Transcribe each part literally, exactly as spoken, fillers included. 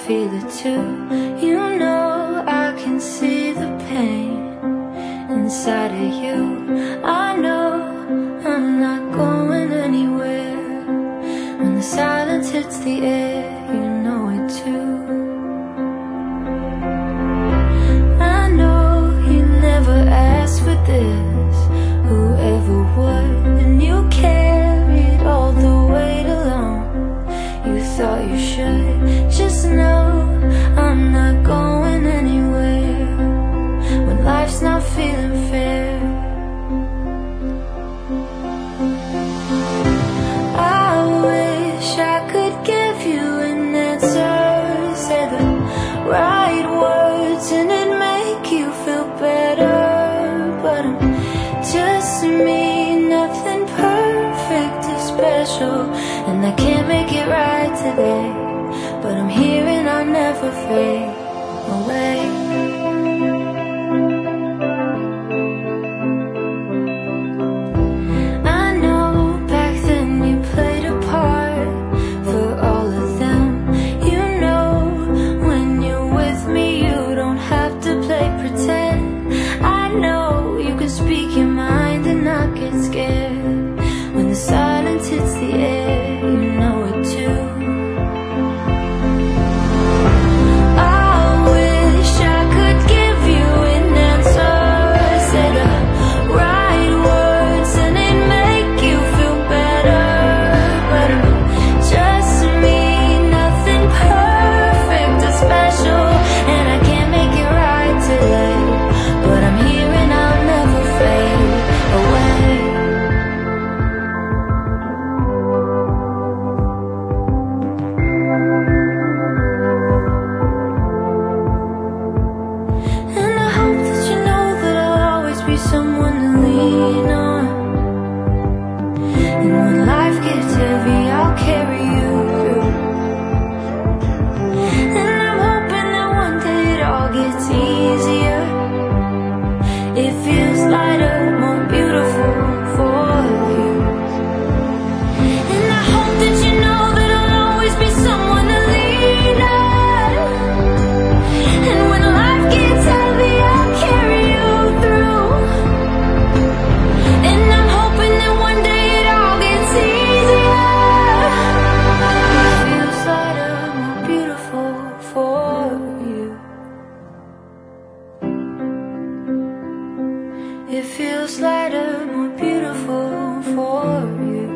feel it too. You know I can see the pain inside of you. I know I'm not going anywhere. When the silence hits the air, you know it too. I know you never asked for this, whoever would, and you carried all the weight alone. You thought you should. Just know I'm not going anywhere when life's not feeling fair. I wish I could give you an answer, say the right words and it'd make you feel better. But I'm just me, nothing perfect or special, and I can't make it right today. But I'm here and I'll never fade away. I know back then you played a part for all of them. You know when you're with me you don't have to play pretend. I know you can speak your mind and not get scared. When the silence hits the air, you know it too. Someone to lean on, and when life gets heavy I'll carry you through. And I'm hoping that one day it all gets easier. It feels lighter, more beautiful for you. And I hope that you know that I'll always be someone to lean on, and when life gets heavy I'll carry you through. It feels lighter, more beautiful for you.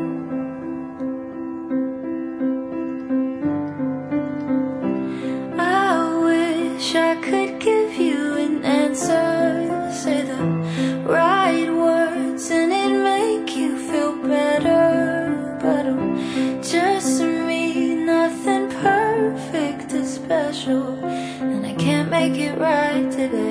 I wish I could give you an answer, say the right words and it'd make you feel better. But I'm just me, nothing perfect or special, and I can't make it right today.